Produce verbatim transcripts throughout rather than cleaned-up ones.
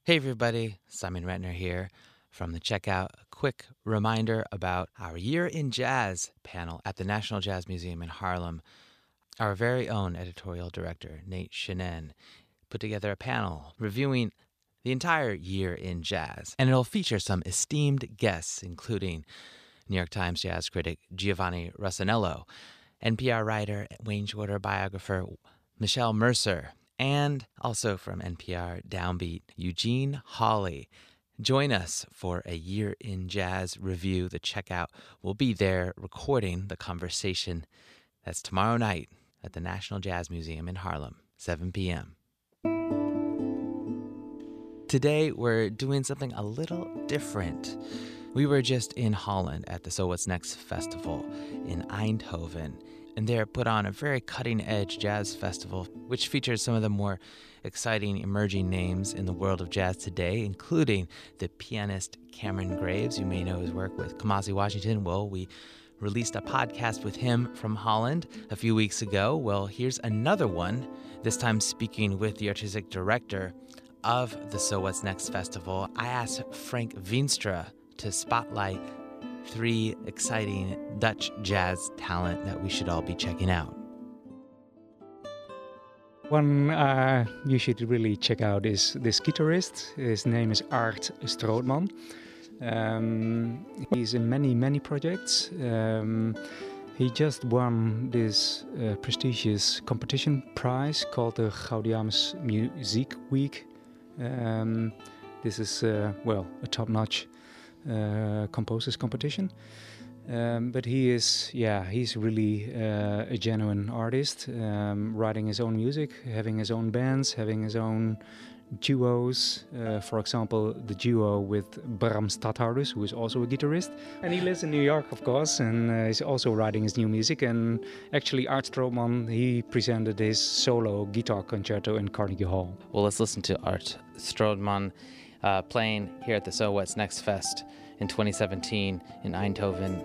Hey everybody, Simon Retner here from the Checkout. A quick reminder about our Year in Jazz panel at the National Jazz Museum in Harlem. Our very own editorial director, Nate Shenan, put together a panel reviewing the entire year in jazz. And it'll feature some esteemed guests, including New York Times jazz critic Giovanni Rossanello, N P R writer, Wayne Shorter biographer Michelle Mercer, and also from N P R Downbeat, Eugene Hawley. Join us for a Year in Jazz review. The Checkout will be there recording the conversation. That's tomorrow night at the National Jazz Museum in Harlem, seven p.m. Today, we're doing something a little different. We were just in Holland at the So What's Next festival in Eindhoven, and there put on a very cutting-edge jazz festival, which features some of the more exciting emerging names in the world of jazz today, including the pianist Cameron Graves. You may know his work with Kamasi Washington. Well, we released a podcast with him from Holland a few weeks ago. Well, here's another one, this time speaking with the artistic director of the So What's Next festival. I asked Frank Veenstra to spotlight three exciting Dutch jazz talent that we should all be checking out. One uh, you should really check out is this guitarist. His name is Art Strootman. Um, he's in many, many projects. Um, he just won this uh, prestigious competition prize called the Gaudiamus Music Week. Um, this is, uh, well, a top-notch Uh, composers competition, um, but he is, yeah, he's really uh, a genuine artist, um, writing his own music, having his own bands, having his own duos. Uh, for example, the duo with Bram Stadhouders, who is also a guitarist, and he lives in New York, of course, and uh, he's also writing his new music. And actually, Art Strootman, he presented his solo guitar concerto in Carnegie Hall. Well, let's listen to Art Strootman Uh, playing here at the So What's Next Fest in twenty seventeen in Eindhoven.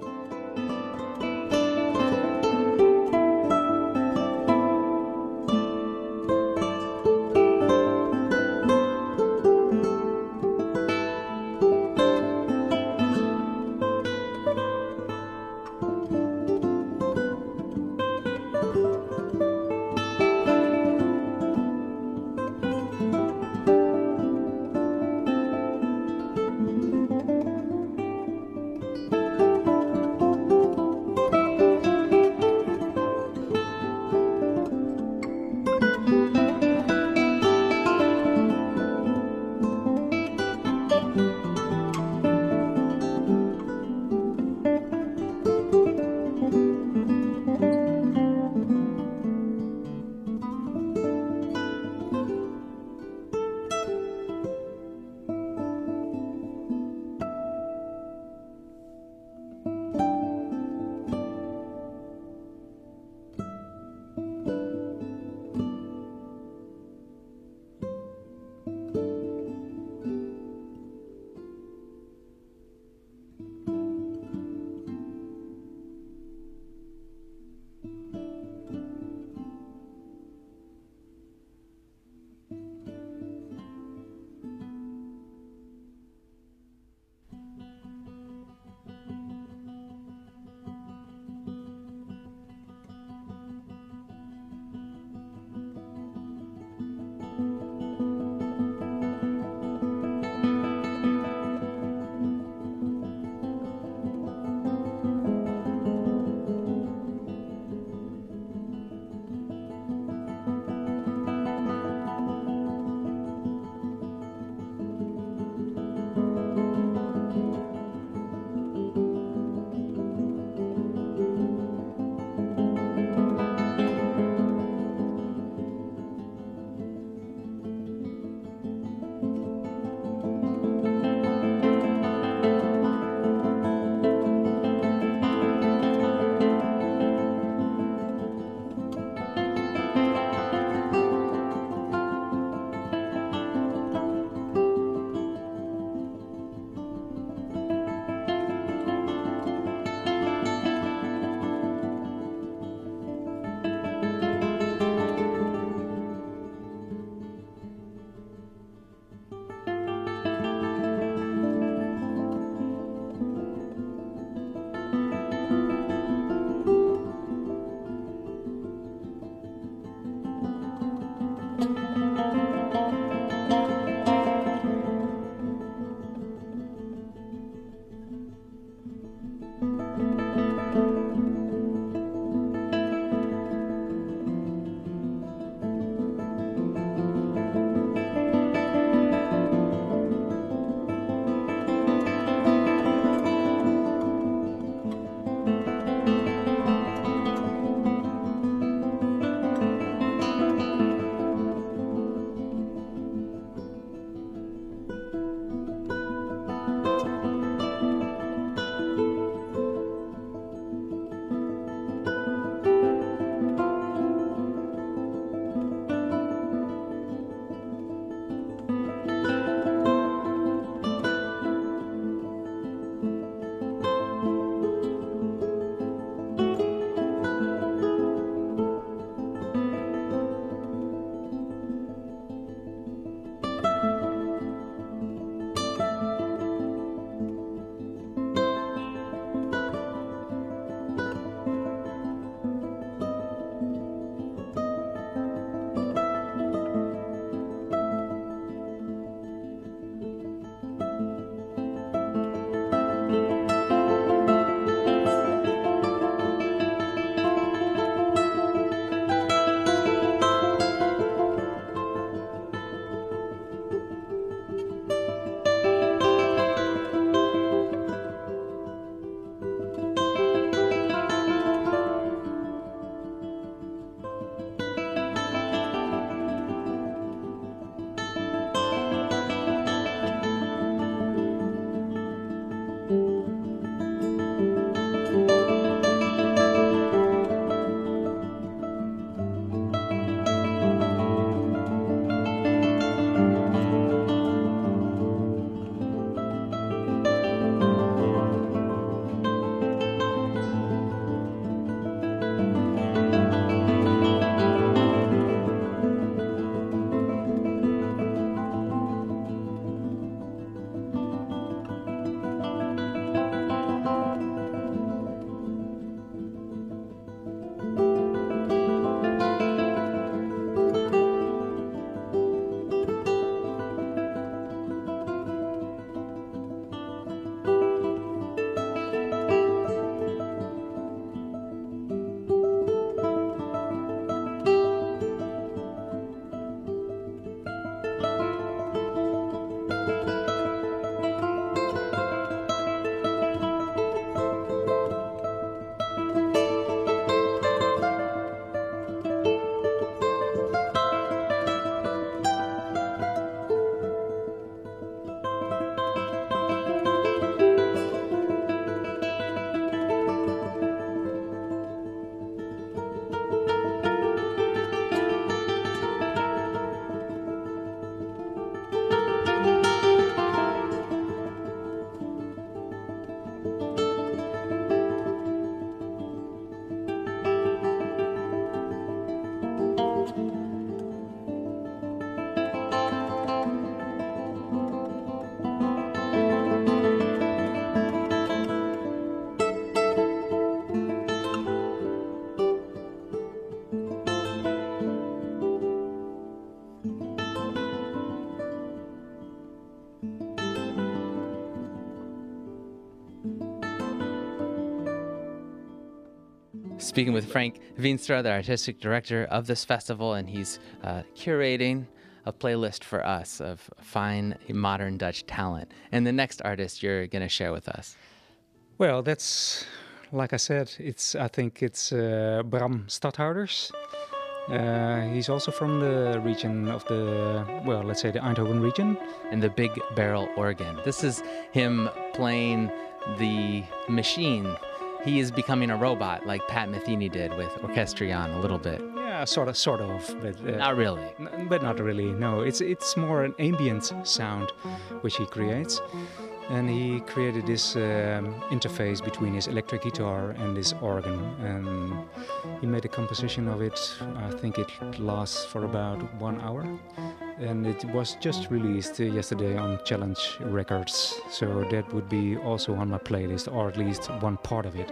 speaking with Frank Veenstra, the artistic director of this festival, and he's uh, curating a playlist for us of fine modern Dutch talent. And the next artist you're going to share with us. Well, that's, like I said, it's I think it's uh, Bram Stadhouders. Uh, he's also from the region of the, well, let's say the Eindhoven region. And the big barrel organ. This is him playing the machine. He is becoming a robot like Pat Metheny did with Orchestrion a little bit. Yeah, sort of, sort of, but uh, Not really. n- but not really. No, it's it's more an ambient sound which he creates, and he created this um, interface between his electric guitar and this organ, and he made a composition of it. I think it lasts for about one hour, and it was just released uh, yesterday on Challenge Records. So that would be also on my playlist, or at least one part of it.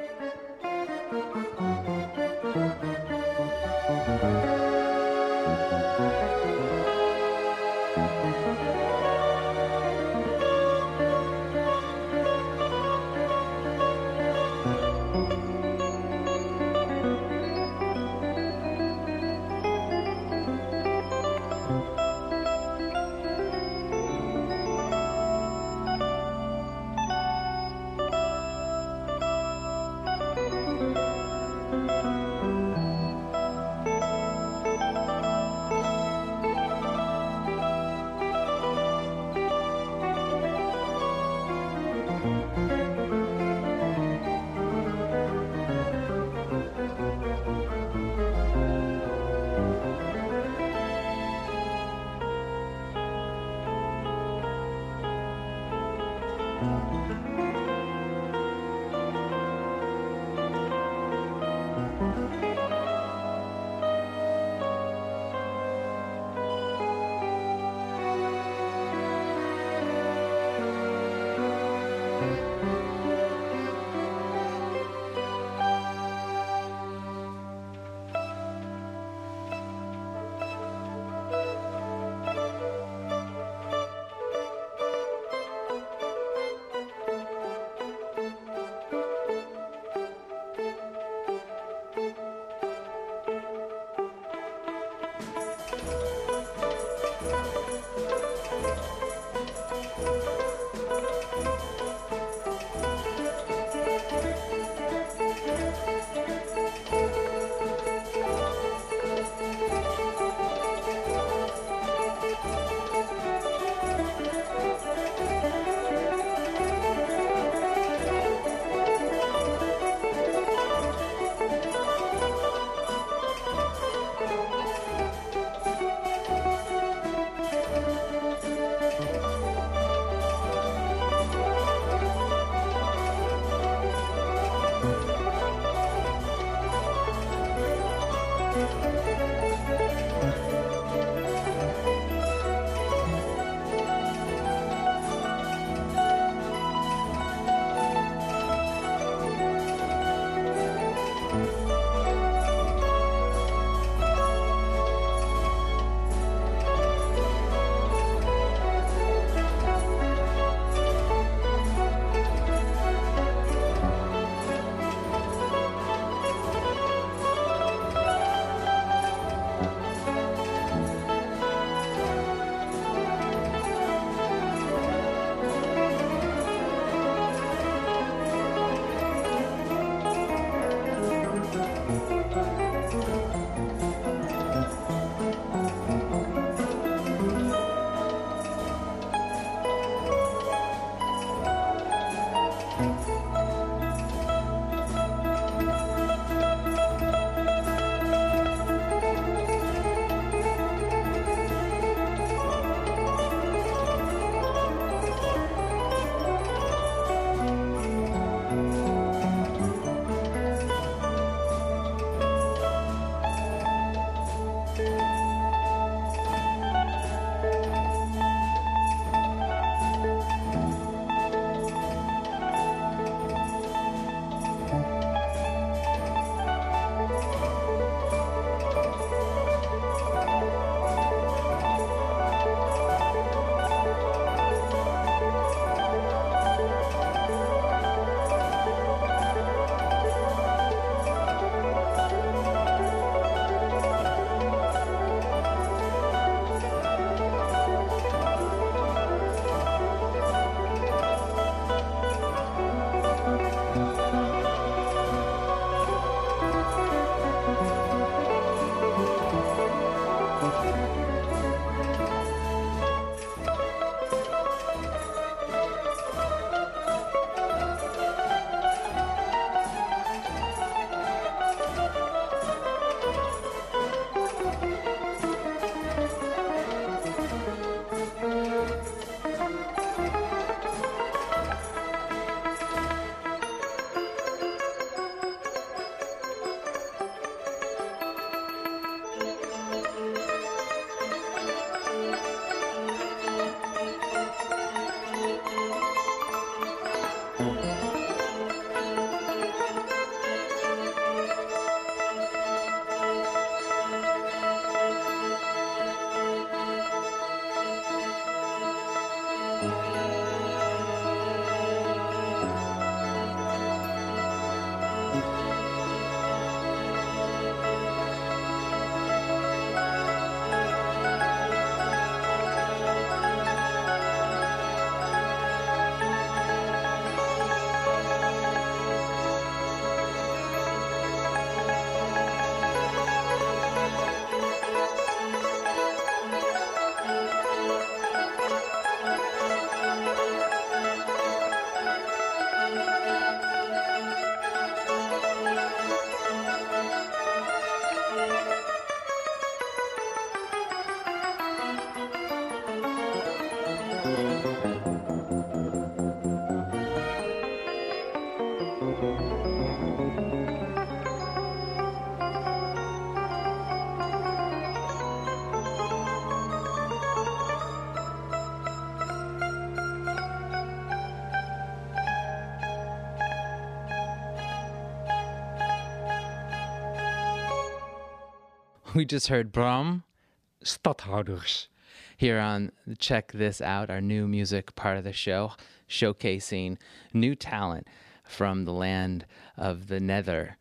We just heard Bram Stadhouders. here on Check This Out, our new music part of the show, showcasing new talent from the land of the Nether,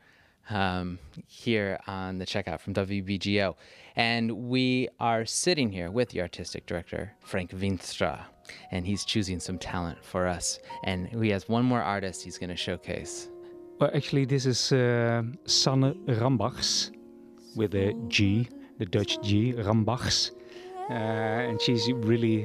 um, here on the Checkout from W B G O. And we are sitting here with the artistic director, Frank Veenstra, and he's choosing some talent for us. And he has one more artist he's going to showcase. Well, actually, this is uh, Sanne Rambachs, with a G, the Dutch G, Rambachs. Uh, and she's really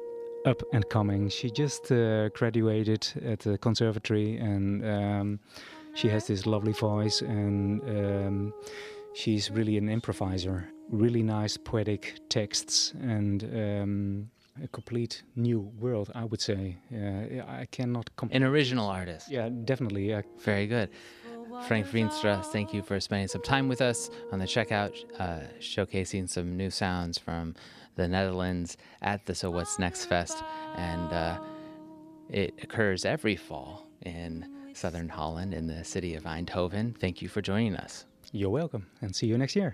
up and coming. She just uh, graduated at the conservatory, and um, she has this lovely voice, and um, she's really an improviser. Really nice poetic texts, and um, a complete new world, I would say. Uh, I cannot... Comp- An original artist. Yeah, definitely. Yeah. Very good. Frank Veenstra, thank you for spending some time with us on the Checkout, uh, showcasing some new sounds from the Netherlands at the So What's Next Fest. And uh, it occurs every fall in southern Holland in the city of Eindhoven. Thank you for joining us. You're welcome, and see you next year.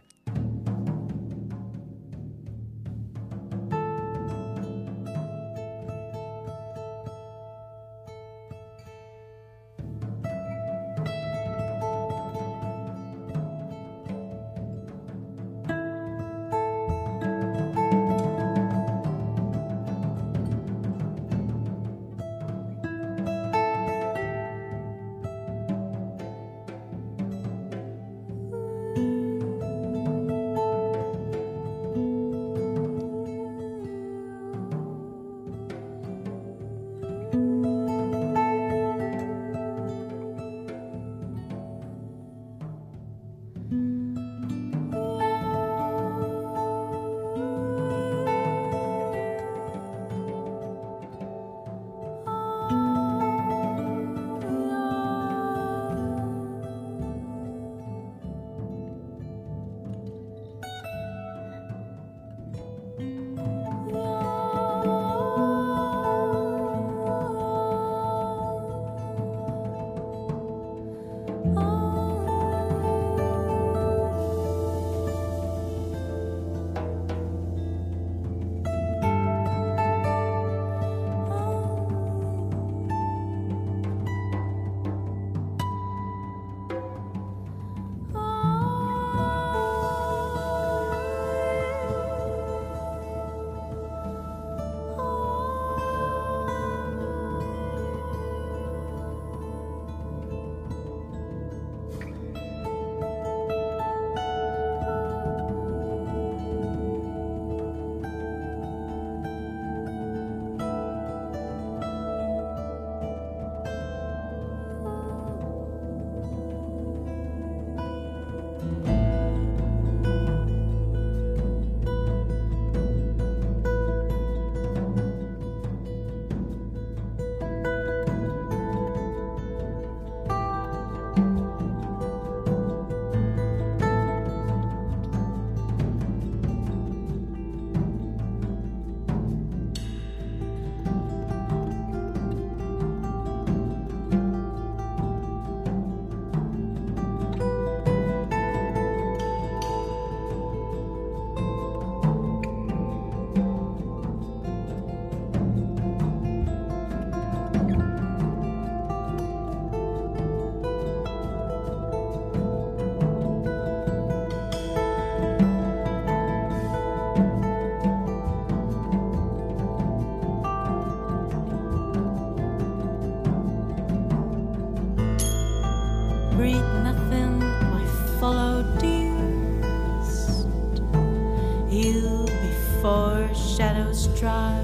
breathe nothing, my fellow dearest. Heal before shadows dry.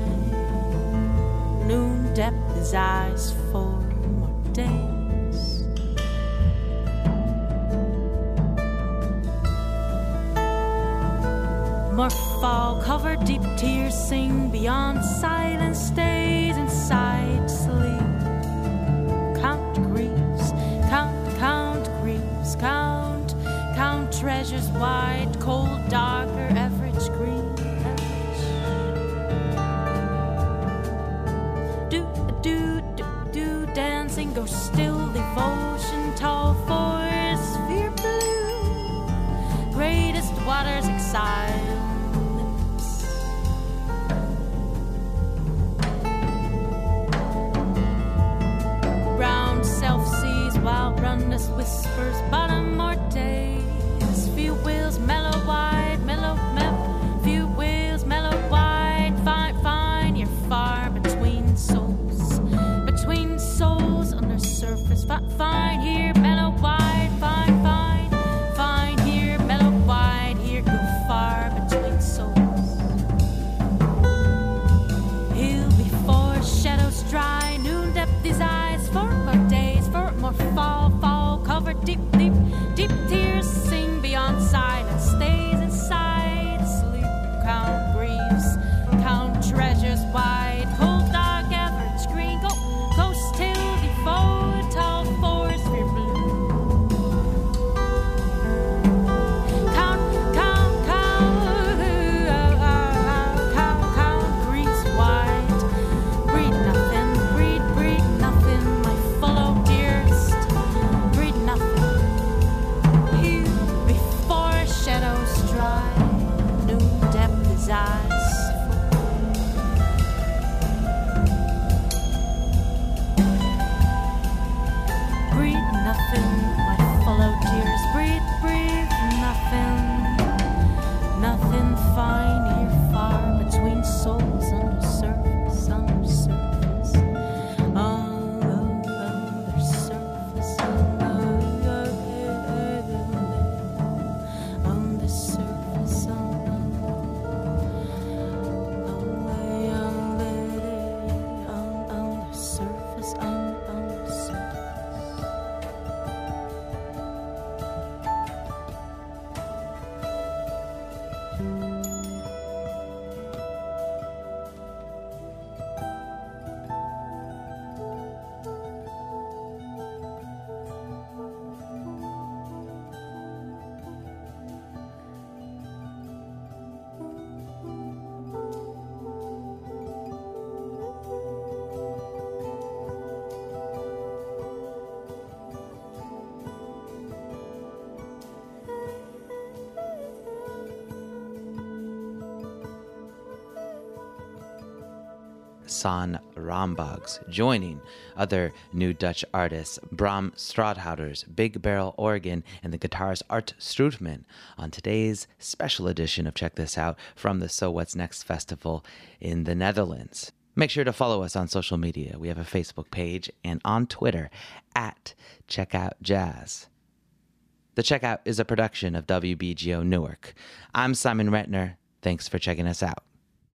Noon depth his eyes for more days. More fall covered deep tears sing beyond silence stays inside sleep. Count griefs, count, count griefs, count, count treasures wide, cold, darker, average green. Do, do, do, do, dancing, go still, devotion, tall forest, fear blue, greatest waters exile. Wild runners whispers, bottom or days. Few wheels mellow wide, mellow, mellow. Few wheels mellow wide. Fine, fine, you're far between souls. Between souls under surface. Fine, fine, here, mellow wide. Fine, fine, fine, here, mellow wide. Here, go far between souls. Heal before shadows dry. Noon depth these eyes for more days. More fall, fall, covered deep, deep, deep tears sing beyond silence, stays inside, sleep, count griefs, count treasures wide, cold, dark, average green, go, go still, devote, tall forest, fear blue. Count, count, count, count, count griefs wide, breathe nothing, breathe, breathe nothing, my fellow dear. San Rambogs, joining other new Dutch artists Bram Stradhouders, Big Barrel organ, and the guitarist Art Strootman on today's special edition of Check This Out from the So What's Next Festival in the Netherlands. Make sure to follow us on social media. We have a Facebook page and on Twitter at Checkout Jazz. The Checkout is a production of W B G O Newark. I'm Simon Retner. Thanks for checking us out.